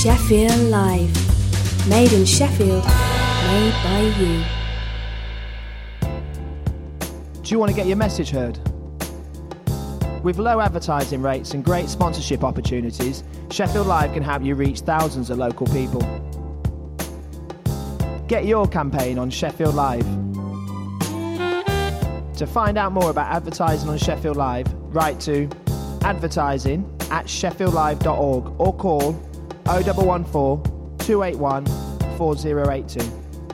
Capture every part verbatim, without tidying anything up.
Sheffield Live. Made in Sheffield, made by you. Do you want to get your message heard? With low advertising rates and great sponsorship opportunities, Sheffield Live can help you reach thousands of local people. Get your campaign on Sheffield Live. To find out more about advertising on Sheffield Live, write to advertising at sheffield live dot org or call oh one one four, two eight one, four oh eight two.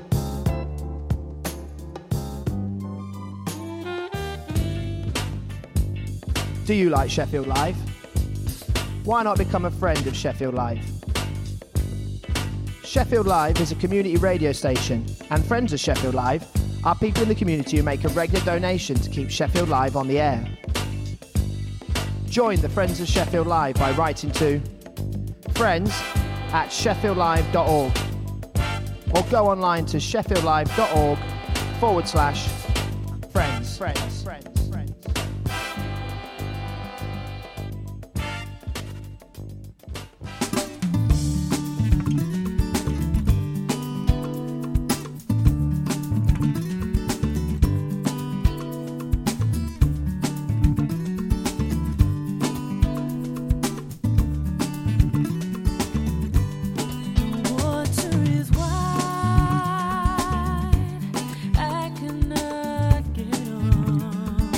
Do you like Sheffield Live? Why not become a friend of Sheffield Live? Sheffield Live is a community radio station, and friends of Sheffield Live are people in the community who make a regular donation to keep Sheffield Live on the air. Join the Friends of Sheffield Live by writing to friends at sheffield live dot org or go online to sheffield live dot org forward slash friends. Friends. Friends. Water is wide, I cannot get on.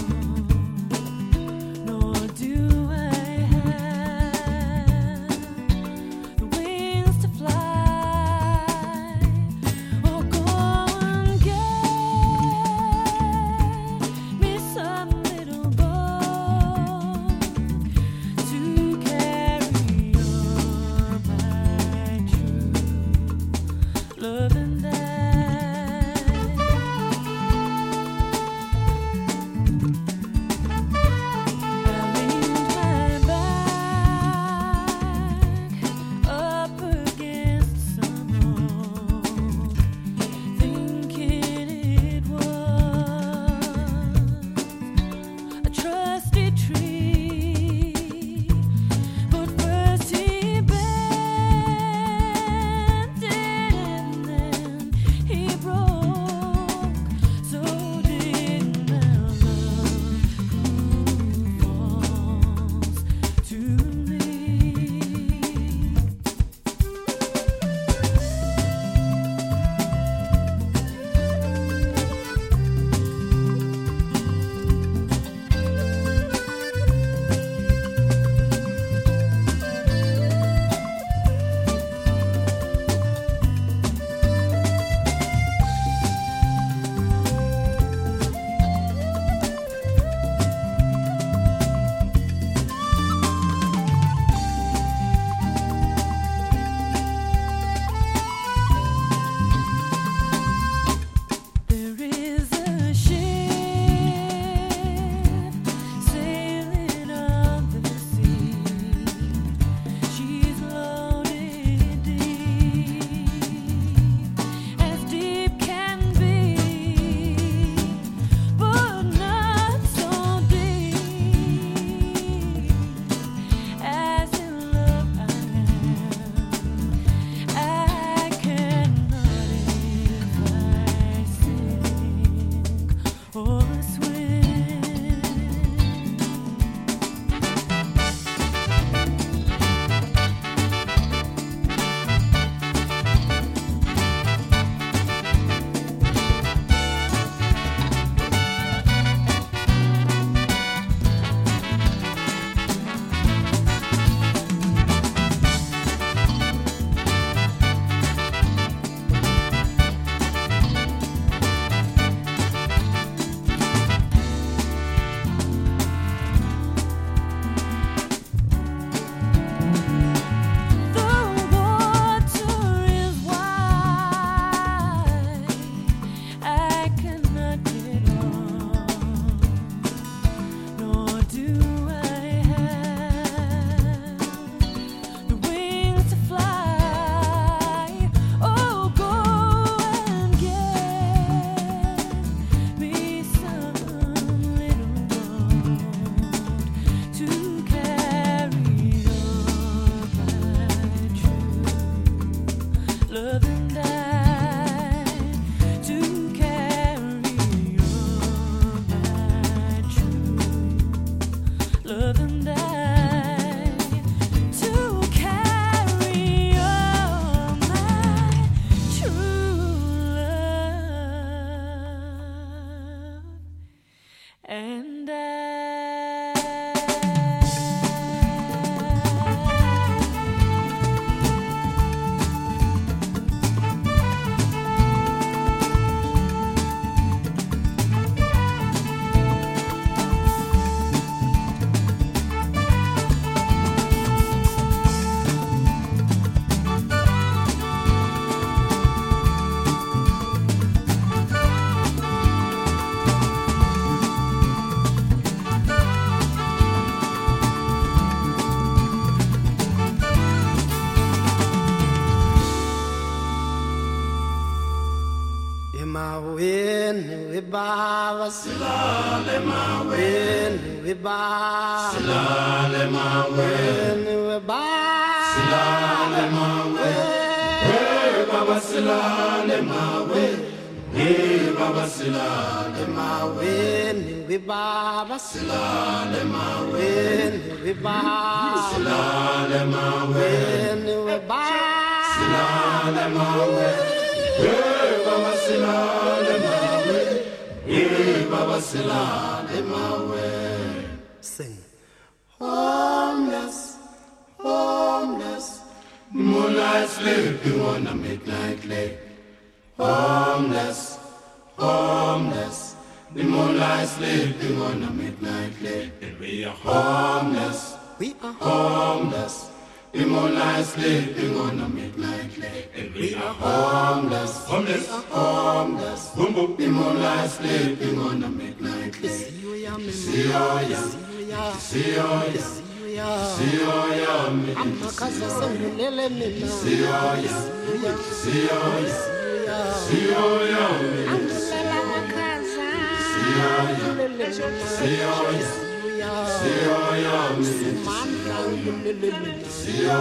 we baba silale mawe we baba silale mawe we baba silale mawe we baba silale mawe we baba silale mawe we baba silale mawe we baba silale mawe we baba silale mawe Baba silale mawe, Baba silale mawe. Sing. Homeless, homeless, moonlight sleeping on a midnight lake. Homeless, homeless, the moonlight sleeping on a midnight lake. And we are homeless, we are homeless. The moonlight sleeping on a midnight lake, and we are homeless, homeless, homeless. Boom boom. The moonlight sleeping on a midnight lake. See you, ya, see you, ya, see you, ya, see you, ya. I'm not casa some little minna. See you, ya, see you, ya, see you, ya. I'm not casa. See you, ya, see you, ya. See you, ya, see you, ya, see you,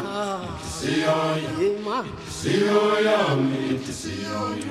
ya, see you, ya, me, see you, ya.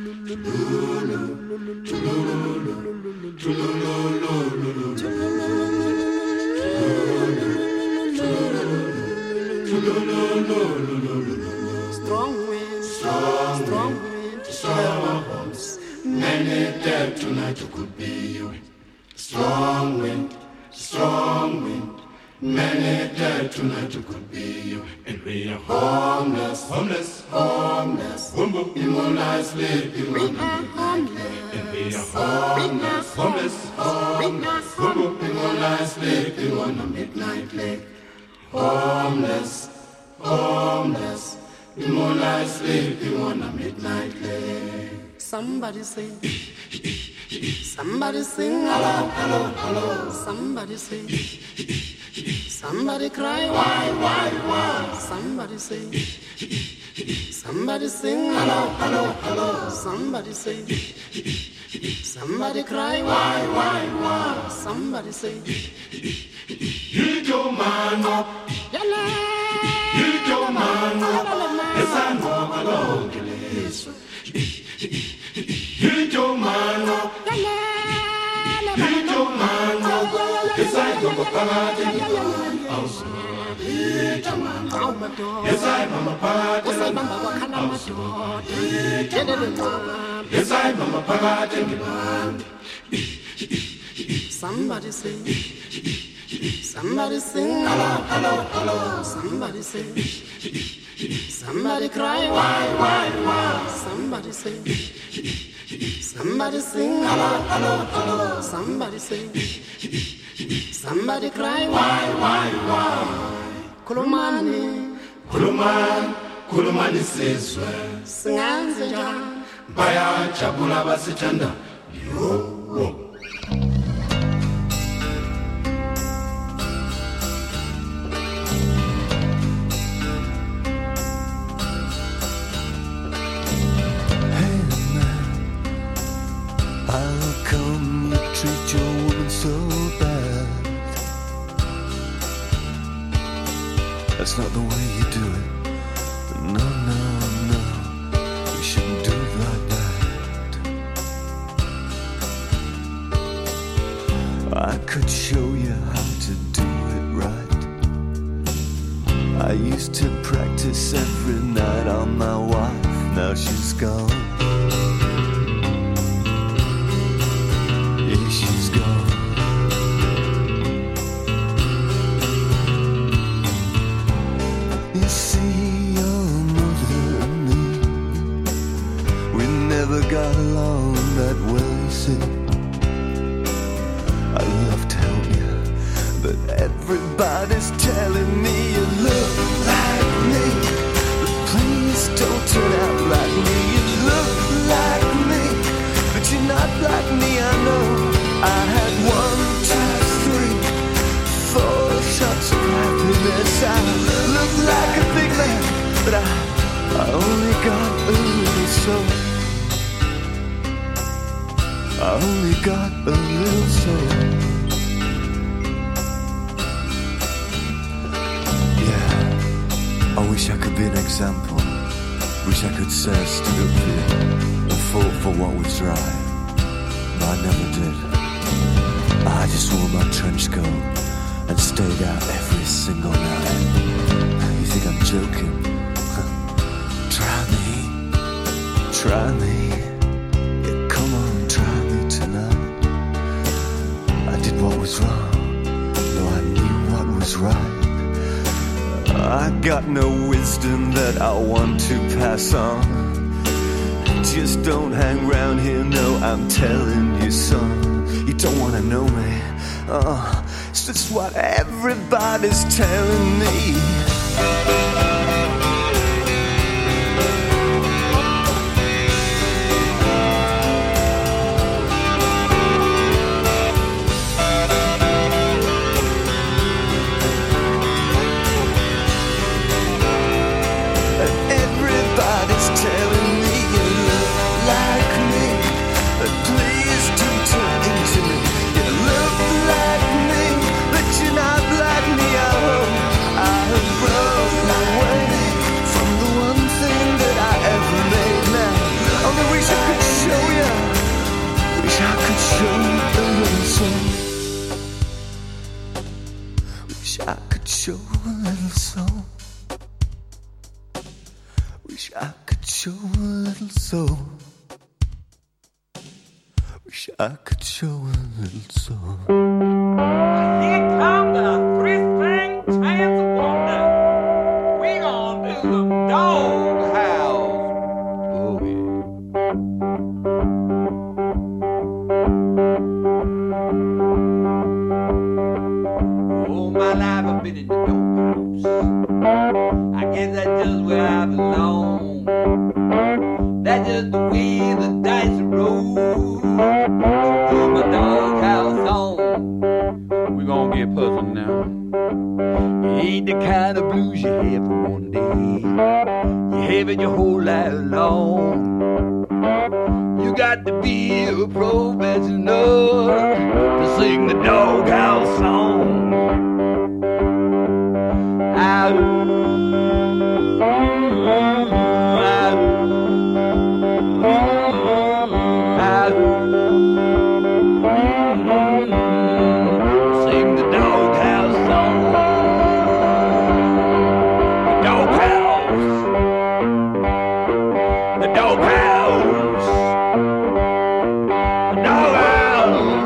Strong wind, strong, strong wind, strong winds. Many dead tonight who could be you. Strong wind, strong wind. Many dead tonight who could be you. And we are homeless, homeless, homeless. Boom boom. In moonlight sleeping on the midnight lake. And we are homeless, homeless, homeless. Boom boom. In moonlight sleeping on the midnight lake. Homeless, homeless. In moonlight sleeping on the midnight lake. Somebody sing. Somebody sing, hello, hello, hello. Somebody sing. Somebody cry, why, why, why? Somebody sing. Somebody sing, hello, hello, hello. Somebody sing. Somebody cry, why, why, why? Somebody sing. You don't man up. You don't man up. Yes, I know alone. You don't man up. You don't man up. Yes, I know a party. Yes, I'm a party. Yes, I'm a party. Somebody sing. Somebody sing. Hello, hello, hello. Somebody sing. Somebody cry, why, why, why? Somebody sing. Somebody sing, hello, hello, hello. Somebody sing. Somebody cry, why, why, why? Kulumani, Kuluman, Kulumani says, Singanza, Baya, Chabula Basitanda. Yo, whoa. That's not the way you do it. No, no, no. You shouldn't do it like that. I could show you how to do it right. I used to practice every night on my wife. Now she's gone. Yeah, she's gone. Got along that well, you see. I love to help you, but everybody's telling me you look like me. But please don't turn out like me. You look like me, but you're not like me, I know. I had one, two, three, four shots of happiness. I look like a big man, but I, I only got a little soul. only got a little soul. Yeah, I wish I could be an example. Wish I could say I stood up here and fought for what was right. But I never did. I just wore my trench coat and stayed out every single night. You think I'm joking? Try me, try me. Yeah, come on, try me tonight. I did what was wrong, though I knew what was right. I got no wisdom that I want to pass on. Just don't hang round here, no, I'm telling you, son. You don't wanna know me, uh, it's just what everybody's telling me. Wish I could show a little soul. Wish I could show a little soul. Wish I could show a little soul. Here come the three-string transponder. We gonna do some doghouse boogie. All my life I've been in the doghouse. I guess that's just where I belong. That's just the way the dice roll. Put my doghouse on. We gonna get puzzled now. It ain't the kind of blues you have for one day. You have it your whole life long. You got to be a professional to sing the doghouse song. Ow. Sing the doghouse song. The doghouse. The doghouse. The doghouse.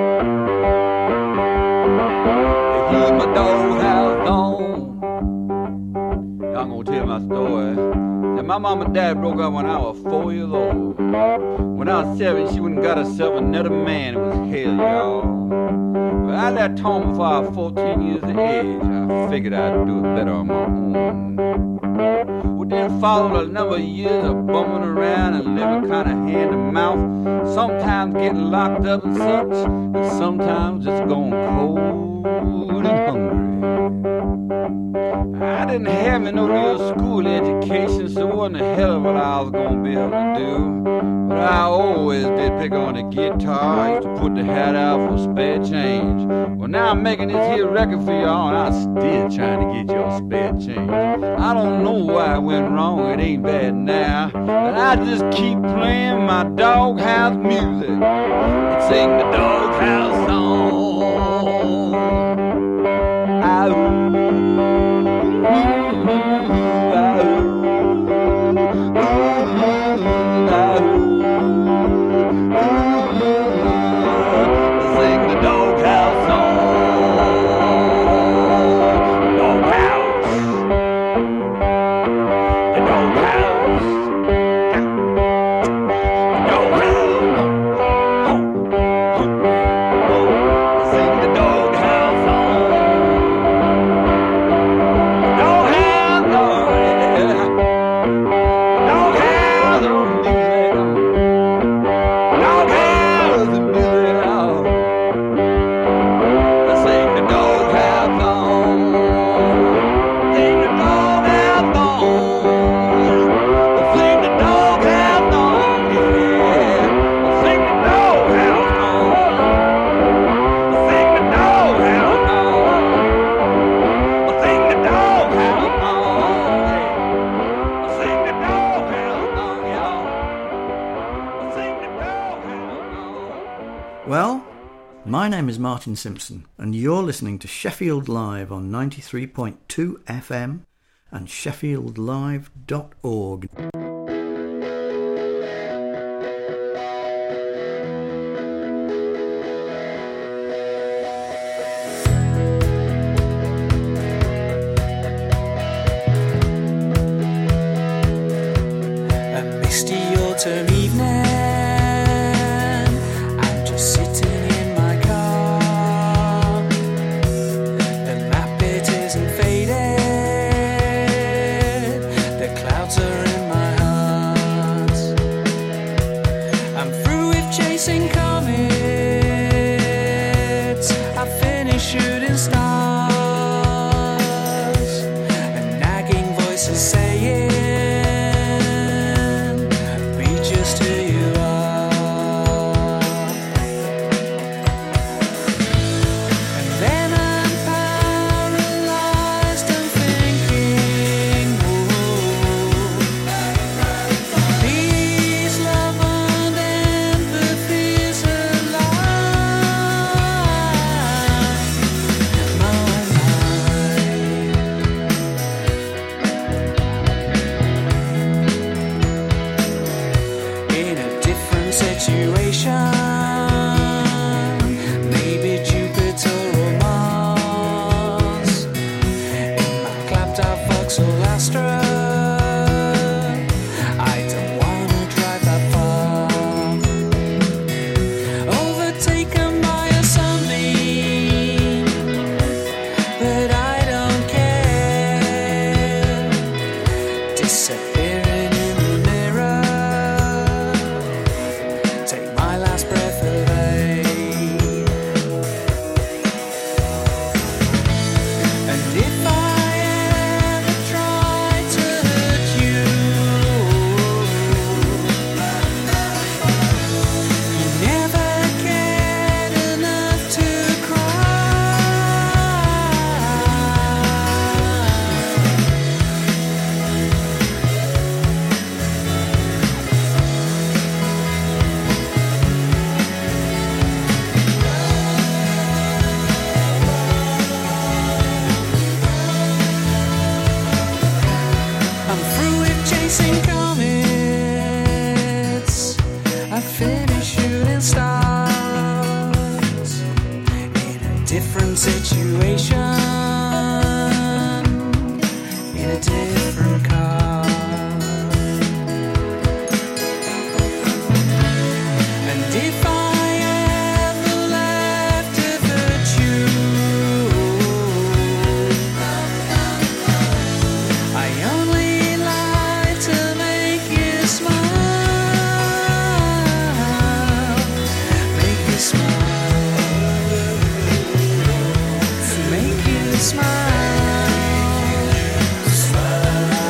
They hear my doghouse song. Y'all gonna tell my story. Said my mom and dad broke up when I was four years old. When I was seven, she went and got herself another man. It was hell, y'all. But I left home before I was fourteen years of age. I figured I'd do it better on my own. Well, then followed a number of years of bumming around and living kind of hand to mouth. Sometimes getting locked up and such, and sometimes just going cold and hungry. I didn't have me no real school education, so it wasn't a hell of what I was gonna be able to do. But I always did pick on the guitar. I used to put the hat out for spare change. Well, now I'm making this here record for y'all, and I'm still trying to get y'all spare change. I don't know why it went wrong, it ain't bad now, but I just keep playing my doghouse music and sing the doghouse song. Ow. name is Martin Simpson, and you're listening to Sheffield Live on ninety-three point two F M and sheffield live dot org. A misty autumn evening, I'm just sitting in my car. The map, it isn't faded, the clouds are in my heart. I'm through with chasing comets, I finished shooting stars. A nagging voice is saying, smile.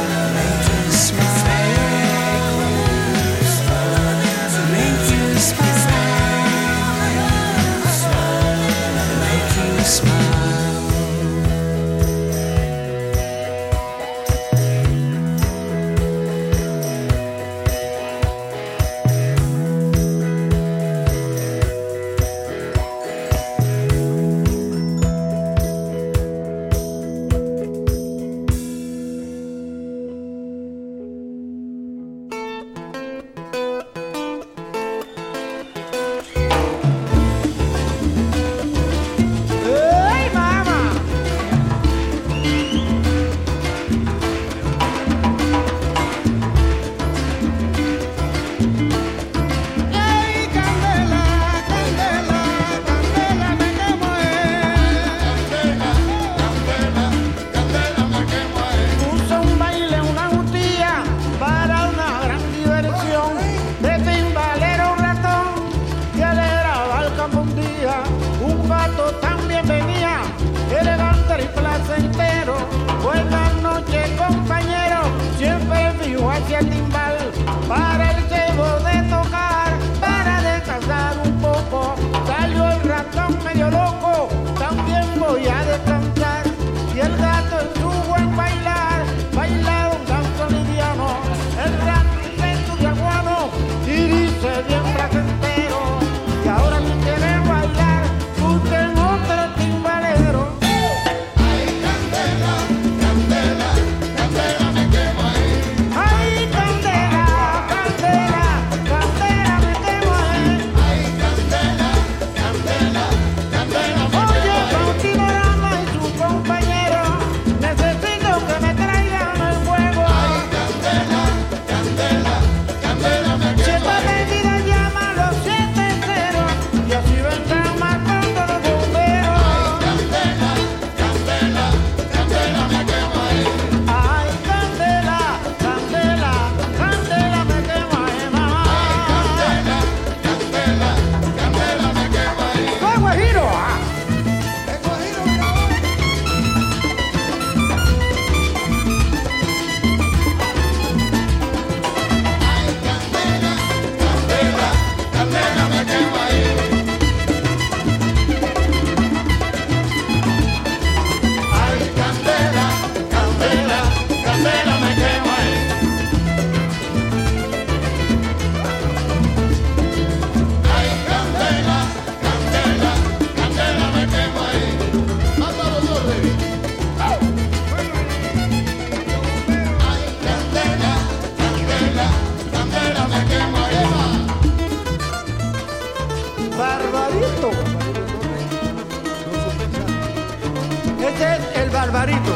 Alvarito.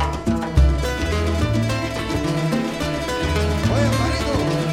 Oye, Alvarito.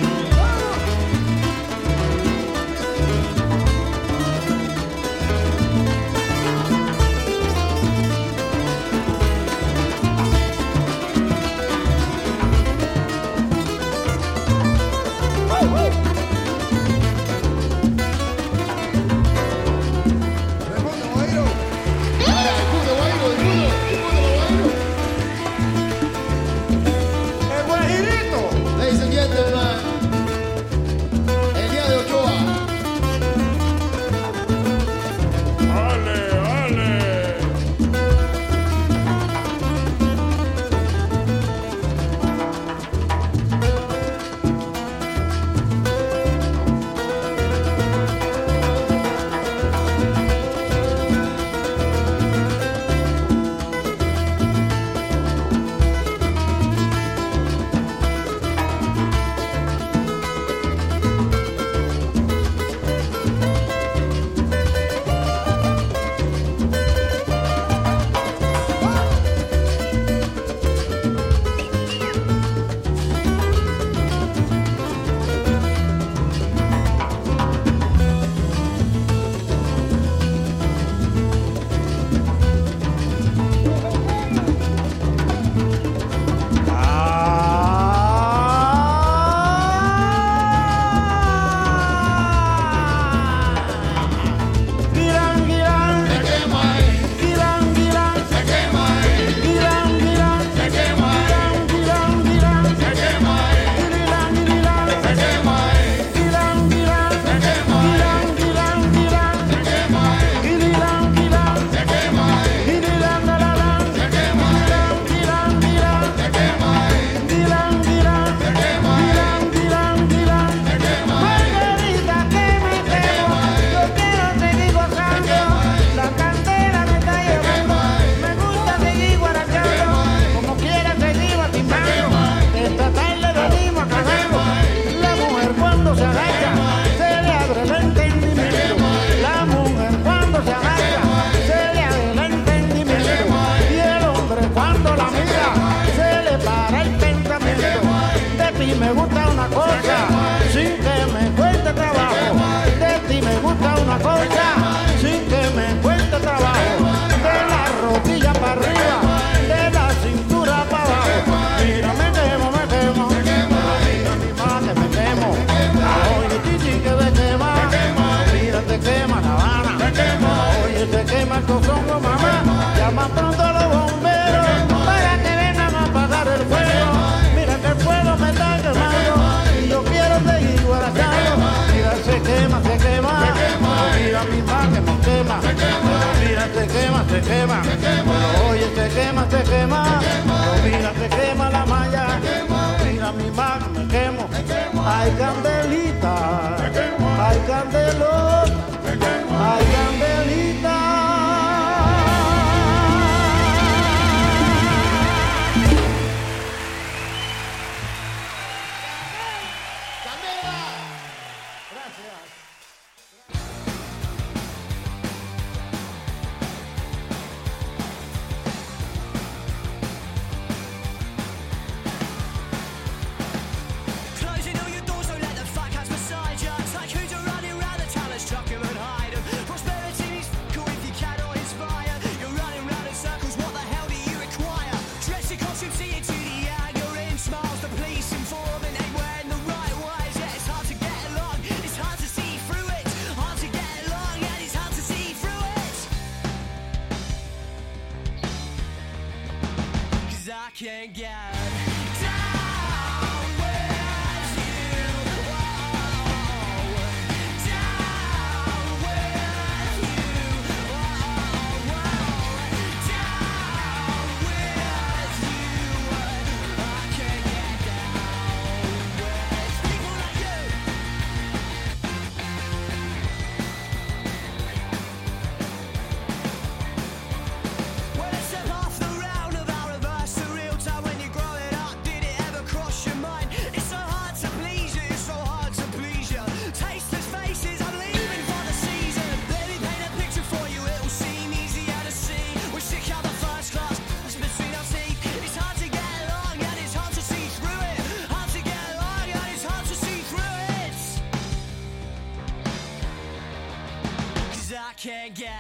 Me gusta una cosa sin que me cueste trabajo. De ti me gusta una cosa sin que me cueste trabajo. De la rodilla para arriba, de la cintura para abajo. Mira, me quemo, me quemo. Mira mi madre, me quemo. Oye, chichi, que me quema. Mira, te quema La Habana. Oye, te quema el cozongo, mamá. Llama pronto a los bomberos para que vengan a apagar el fuego. Mira que el fuego me está quemando y yo quiero seguir guardando. Mira, se quema, se quema. Mira mi madre, me quema. Mira, se quema, se quema. Oye, se quema, se quema. Mira, se quema la malla. Mira mi madre, me quemo. Ay, candelita. Ay, candelón. Ay, candelita. Can't get down with you. Whoa. Down with you. Whoa. Down with you. I can't get down with people like you. Well, let's step off the round of our reverse, the real time when you grow can't get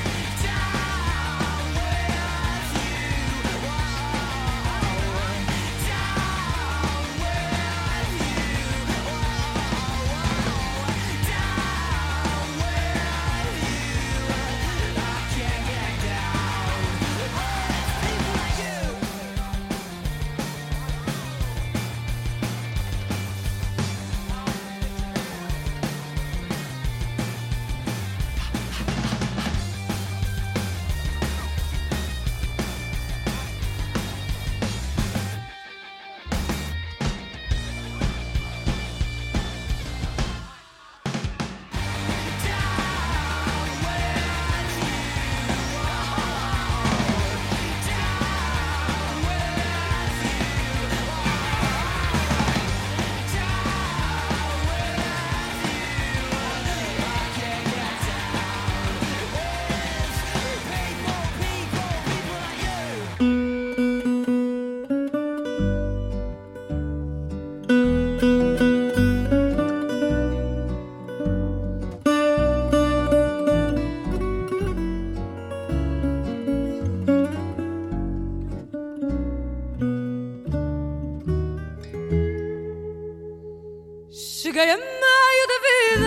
cheguei a meio da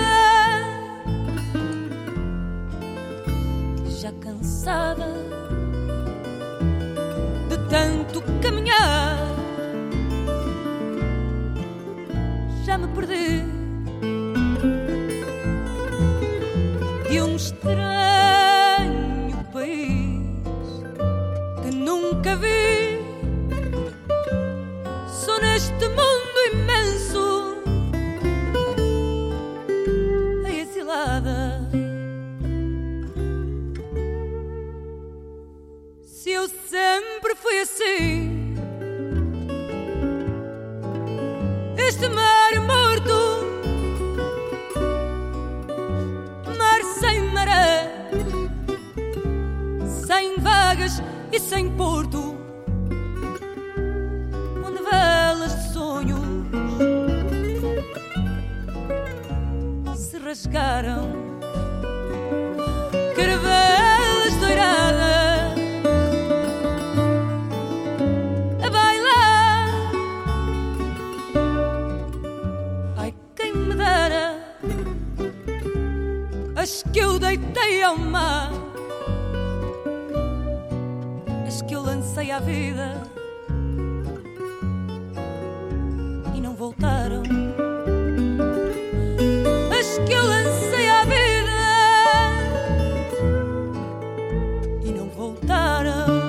vida, já cansada de tanto caminhar, já me perdi de um estranho país que nunca vi. Sou neste mundo imenso se eu sempre fui assim, este mar morto, mar sem maré, sem vagas e sem porto, onde velas de sonhos se rasgaram, caravelas doiradas a bailar. Ai, quem me dera as que eu deitei ao mar, as que eu lancei à vida e não voltaram, as que eu lancei à vida e não voltaram.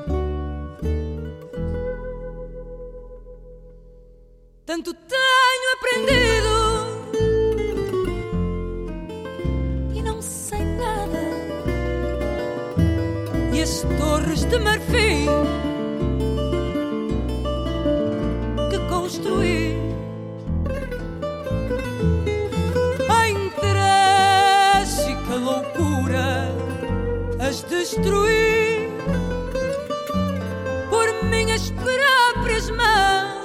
Tanto tenho aprendido e não sei nada, e as torres de marfim que construí em trágica loucura as destruí por minhas próprias mãos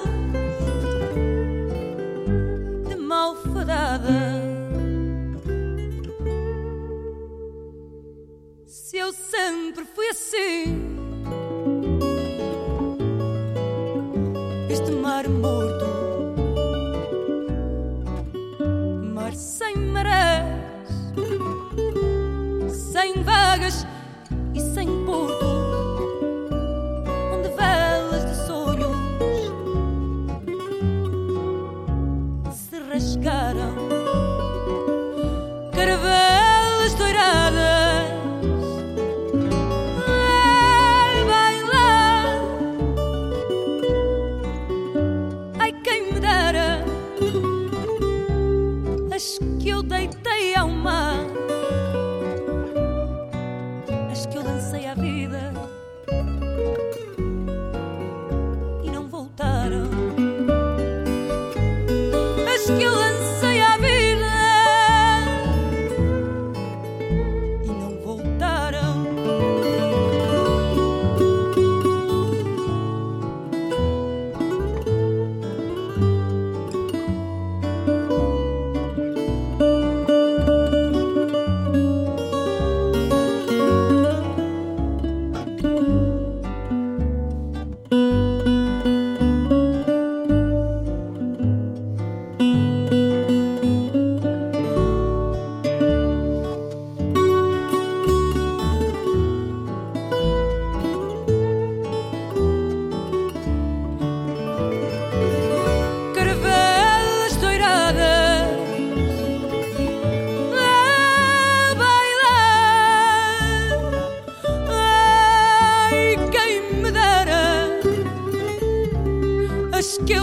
de malfadada. Se eu sempre fui assim, este mar morto, mar sem marés, sem vagas e sem porto, onde velas de sonhos se rasgaram, caravelas doiradas a bailar. Ai, quem me dera as que eu deitei ao mar, as que eu lancei à vida e não voltaram, as que eu lancei à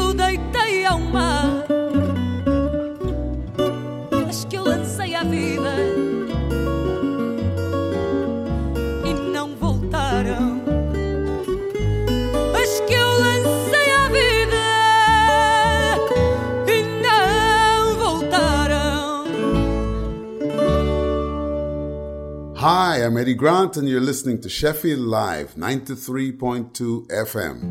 eu deitei ao mar, as que eu lancei à vida e não voltaram, as que eu lancei à vida e não voltaram. Hi, I'm Eddie Grant and you're listening to Sheffield Live ninety-three point two F M.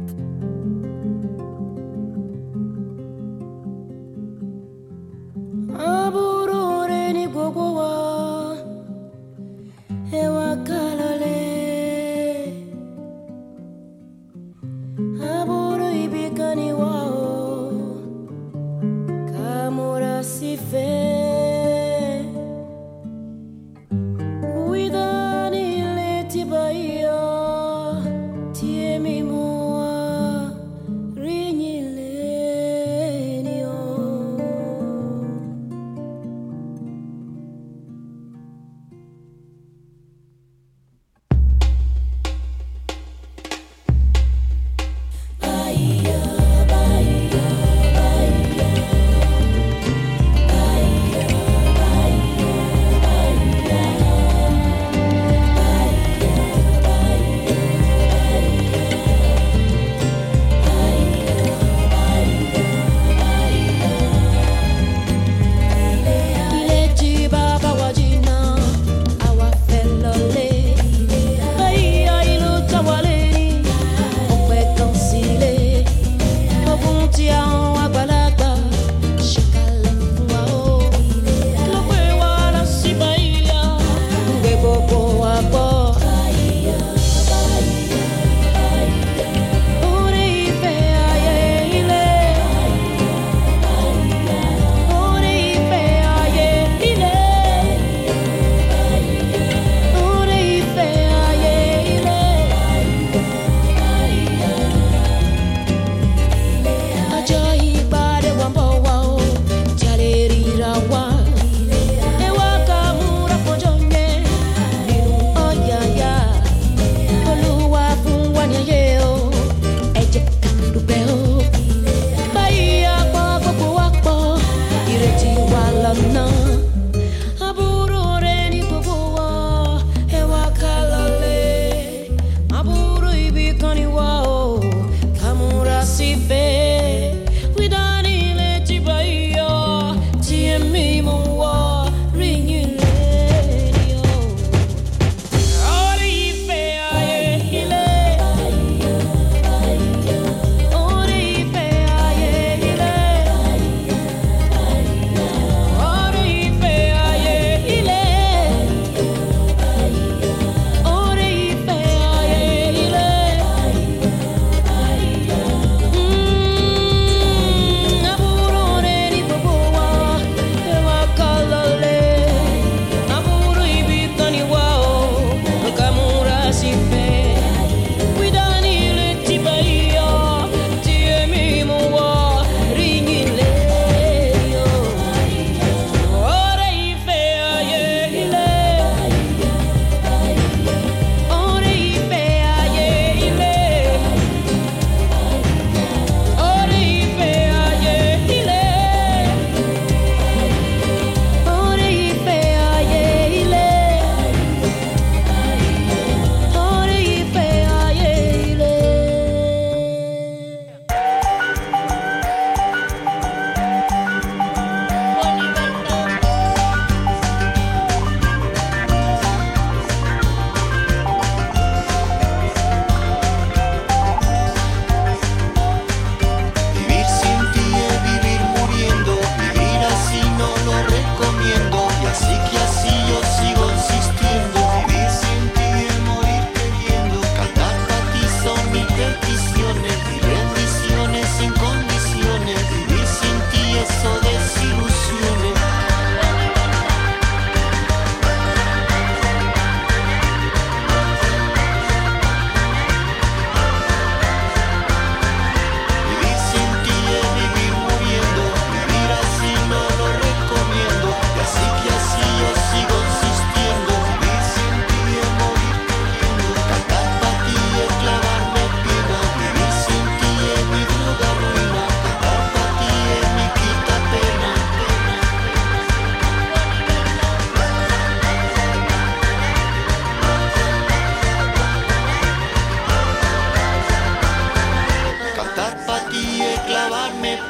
I just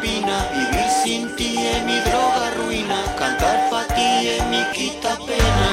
espina, vivir sin ti es mi droga ruina, cantar pa' ti es mi quita pena.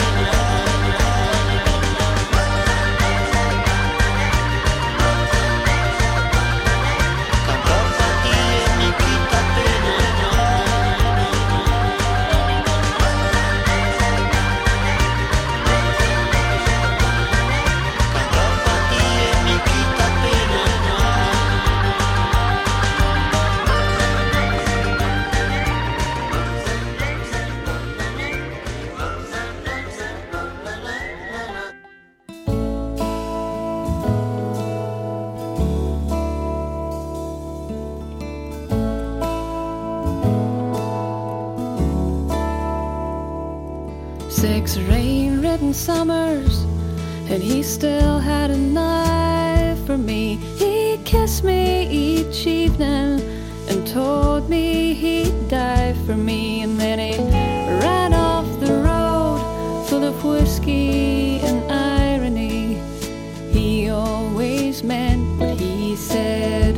Six rain-ridden summers, and he still had a knife for me. He kissed me each evening and told me he'd die for me. And then he ran off the road full of whiskey and irony. He always meant what he said.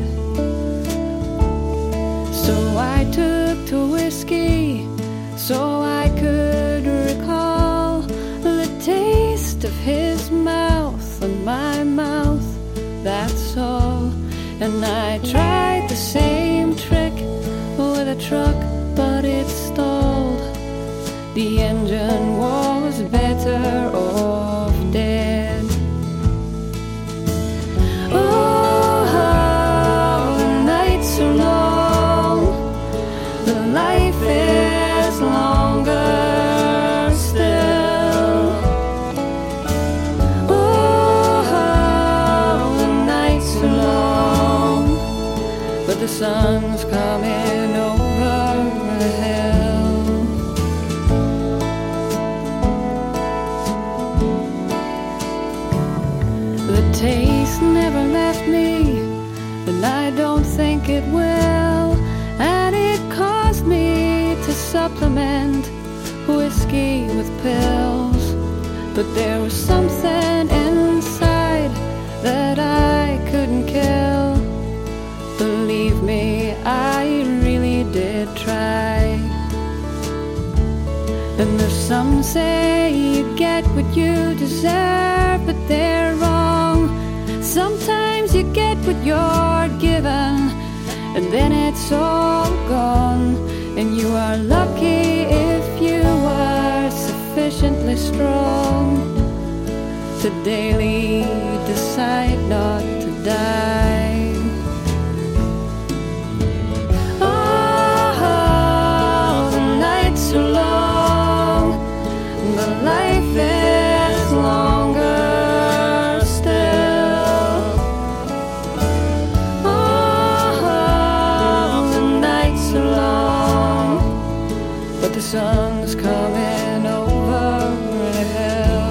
So I took to whiskey so I could recall the taste of his mouth on my mouth, that's all. And I tried the same trick with a truck, but it stalled. The engine was better off dead. Oh, how the nights are long, the life is longer still. Oh, how the nights are long, but the sun's coming over the hill. The taste never left me, and I don't think it will. And it caused me to supplement whiskey with pills. But there was something inside that I couldn't kill. Believe me, I really did try. And there's some say you get what you deserve, but they're wrong. Sometimes you get what you're given, and then it's all gone. And you are lucky if you are sufficiently strong to daily decide not to die. Oh, the nights are long, but life is longer still. Oh, the nights are long, but the sun's coming over the hill.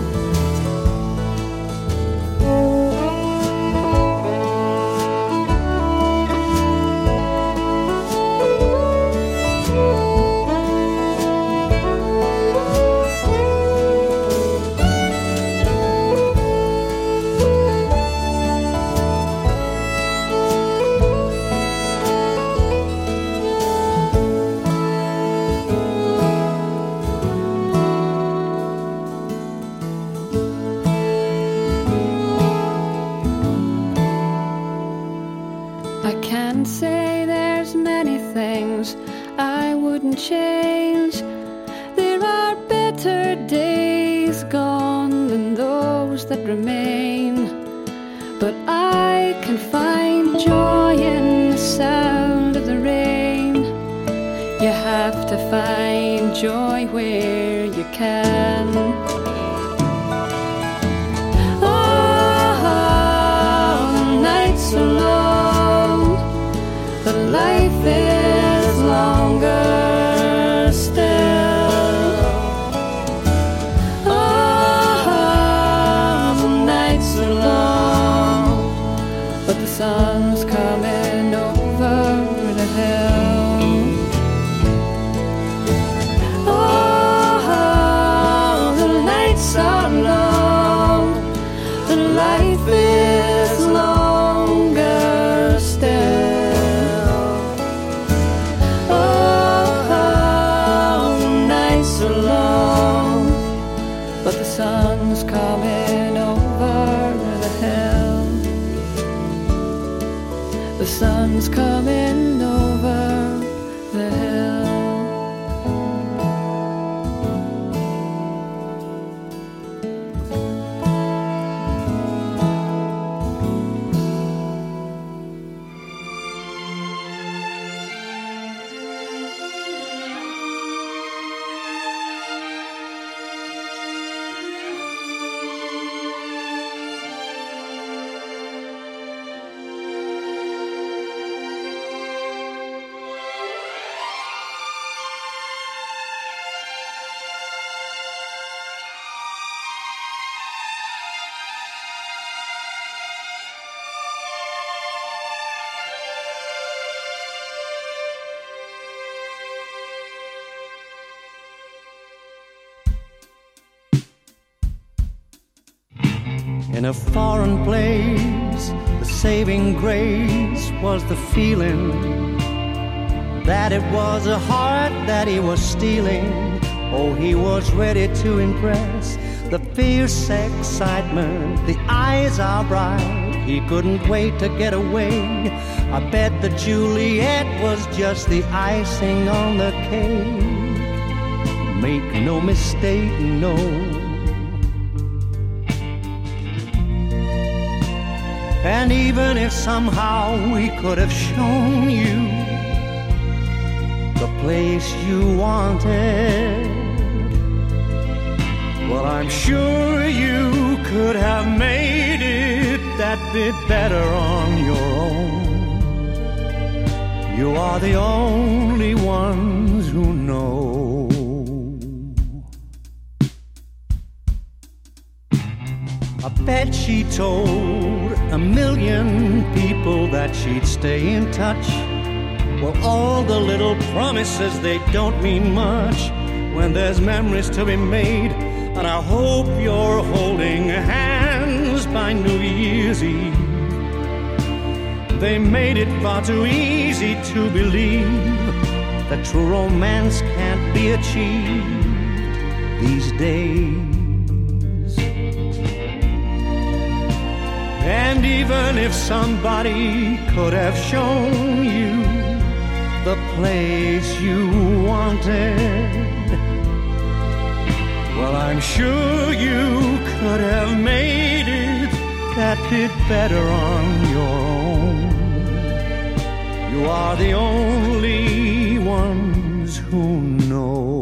I can't say there's many things I wouldn't change. There are better days gone than those that remain. But I can find joy in the sound of the rain. You have to find joy where you can. Oh, the nights are long, but life is longer still. Oh, the nights are long, but the sun's coming over the hill. Oh, the nights are long, but life is longer still. coming over the hill. The sun's coming over the hill. In a foreign place, the saving grace was the feeling that it was a heart that he was stealing. Oh, he was ready to impress. The fierce excitement, the eyes are bright. He couldn't wait to get away. I bet that Juliet was just the icing on the cake. Make no mistake, no. And even if somehow we could have shown you the place you wanted, well, I'm sure you could have made it that bit better on your own. You are the only ones who know. I bet she told a million people that she'd stay in touch. Well, all the little promises, they don't mean much when there's memories to be made. And I hope you're holding hands by New Year's Eve. They made it far too easy to believe that true romance can't be achieved these days. And even if somebody could have shown you the place you wanted, well, I'm sure you could have made it that bit better on your own. You are the only ones who know.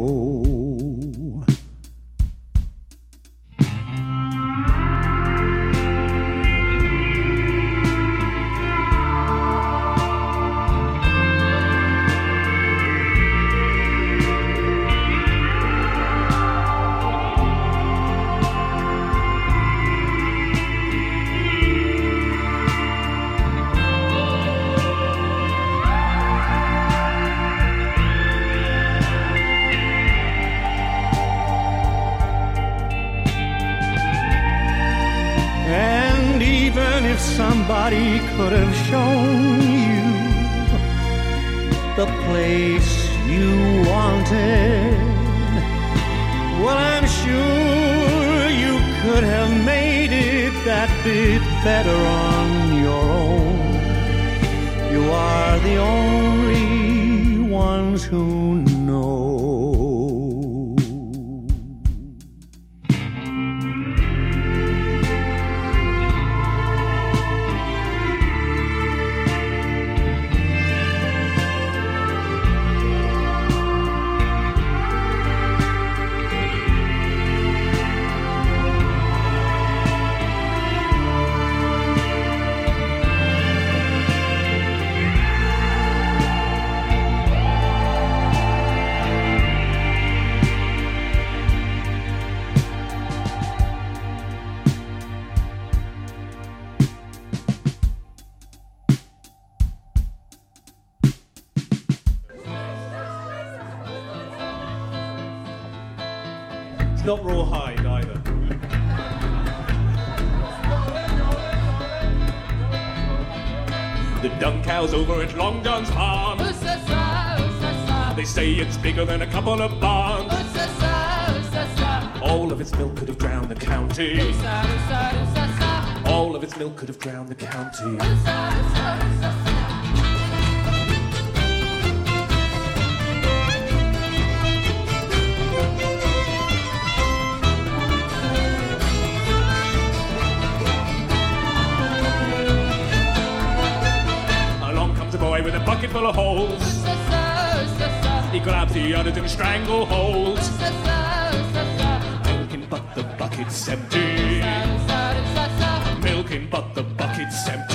Somebody could have shown you the place you wanted, well, I'm sure you could have made it that bit better on your own. You are the only ones who know. It's not rawhide either. The dung cow's over at Long John's farm. They say it's bigger than a couple of barns. All of its milk could have drowned the county. All of its milk could have drowned the county. Along comes a boy with a bucket full of holes. He grabs the others in strangleholds. Milking but the bucket's empty. Milking but the bucket's empty.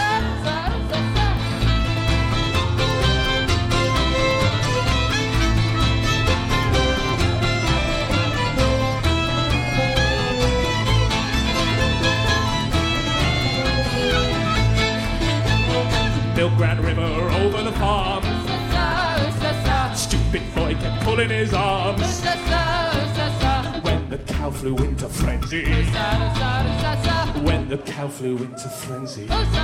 Milk ran river over the farm. Stupid boy kept pulling his arms. When the cow flew into frenzy. When the cow flew into frenzy.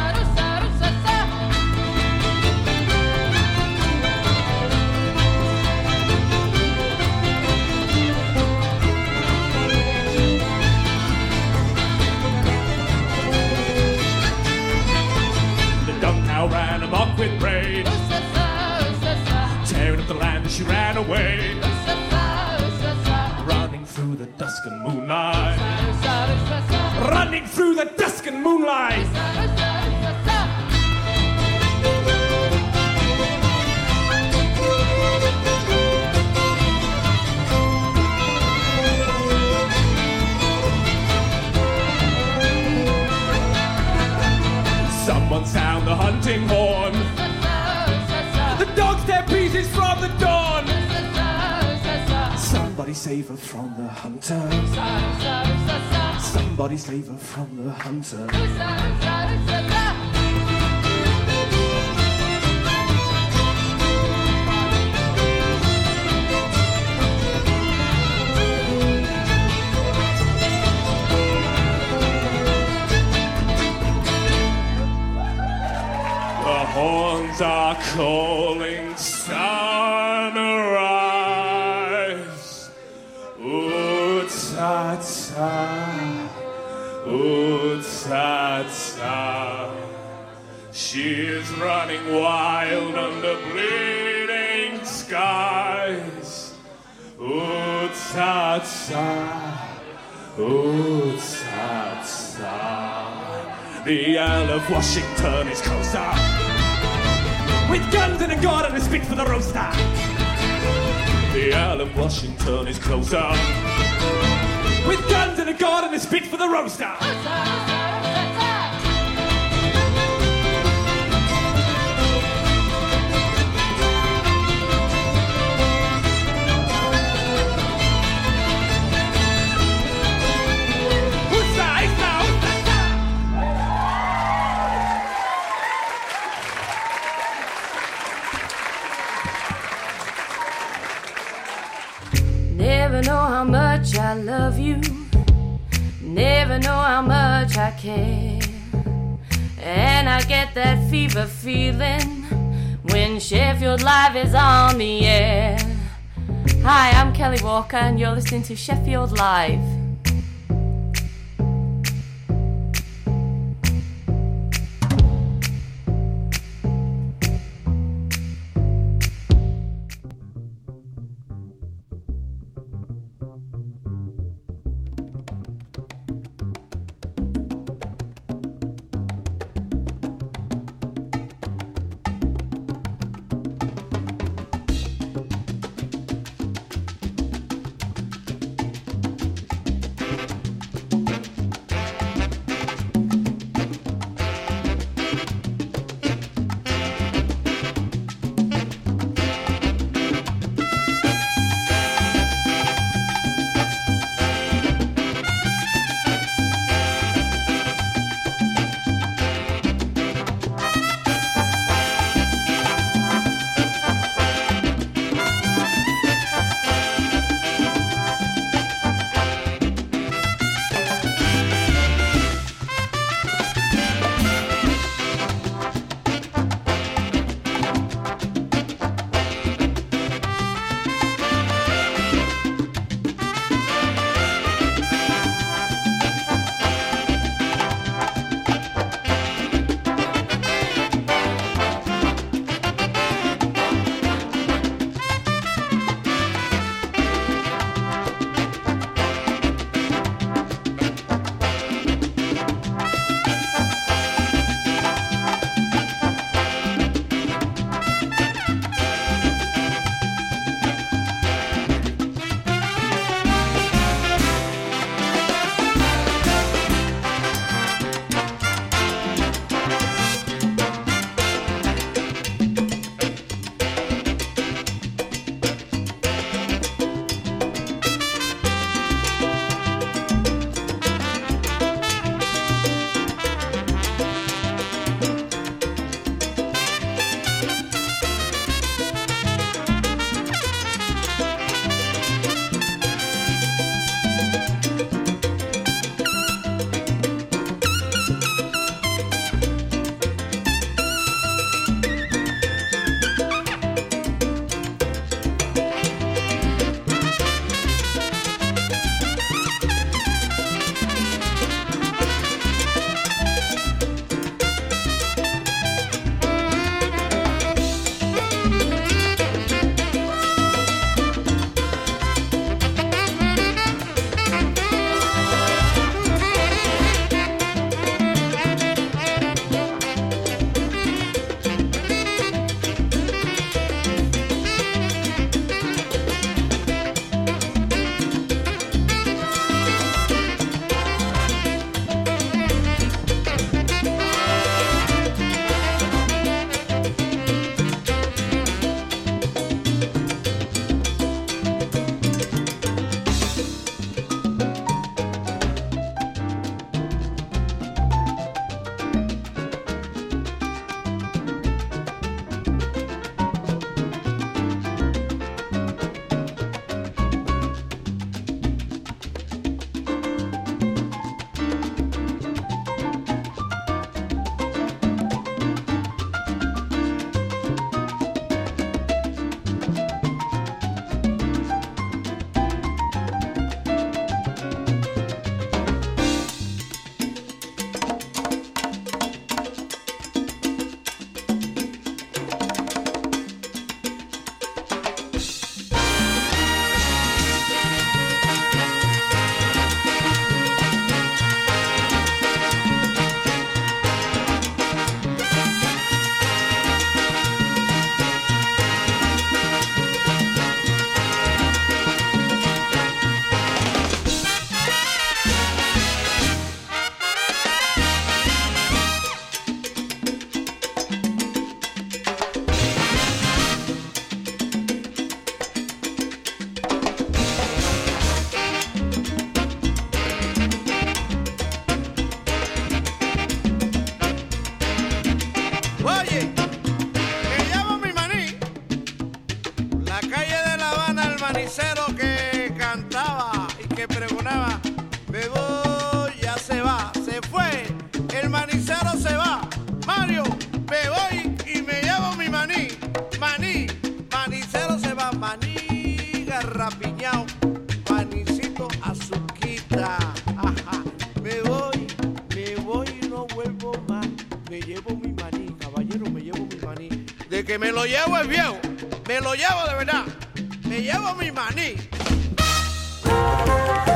The dung cow ran amok with rage. Tearing up the land as she ran away. Running through the dusk and moonlight. Running through the dusk and moonlight. Someone sound the hunting horn. The dogs tear pieces from the dawn. Somebody save her from the hunter. Somebody save her from the hunter. The horns are calling sunrise. Ooh, ta ta, ooh, ta ta. She is running wild under bleeding skies. Ooh, ta ta, ooh, ta ta. The Earl of Washington is closer. With guns and a gun and a spit for the roaster. The Earl of Washington is closer. With guns and a gun and a spit for the roaster. Never know how much I love you. Never know how much I care. And I get that fever feeling when Sheffield Live is on the air. Hi, I'm Kelly Walker and you're listening to Sheffield Live. manicero que cantaba y que pregonaba, me voy, ya se va, se fue, el manicero se va, Mario, me voy y me llevo mi maní, maní, manicero se va, maní garrapiñao, manicito azuquita, ajá, me voy, me voy y no vuelvo más, me llevo mi maní, caballero, me llevo mi maní, de que me lo llevo es viejo, me lo llevo de verdad, me llevo mi maní.